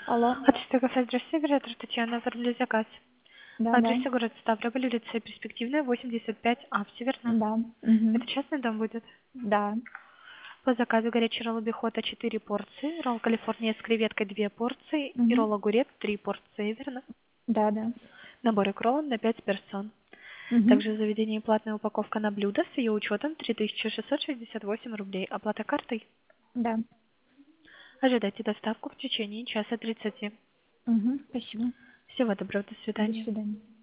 Алло. Хотите кафе «Здравствуйте», оператор Татьяна, оформили заказ. Да, По да. адресу город Ставрополь, улица Перспективная, 85А, все верно? Да. Это Угу. частный дом будет? Да. По заказу горячий ролл бихота 4 порции, ролл Калифорния с креветкой 2 порции и Угу. ролл огурец 3 порции, верно? Да, да. Набор икролл на 5 персон. Угу. Также в заведении платная упаковка на блюдо с ее учетом 3668 рублей. Оплата картой. Да. Ожидайте доставку в течение часа 30. Угу. Спасибо. Всего доброго, до До свидания. свидания.